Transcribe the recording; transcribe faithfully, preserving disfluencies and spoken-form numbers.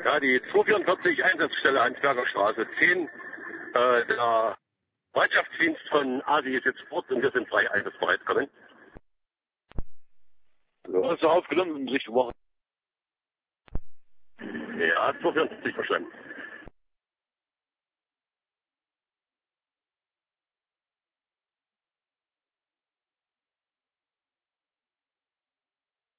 Ja, die zweihundertvierundvierzig Einsatzstelle Ansberger Straße zehn. Äh, der Bereitschaftsdienst von A S I ist jetzt fort und wir sind frei einsatzbereit. Kommen. Ja, ist ja aufgenommen in Richtung Woche. Ja, zweihundertvierundvierzig verstanden.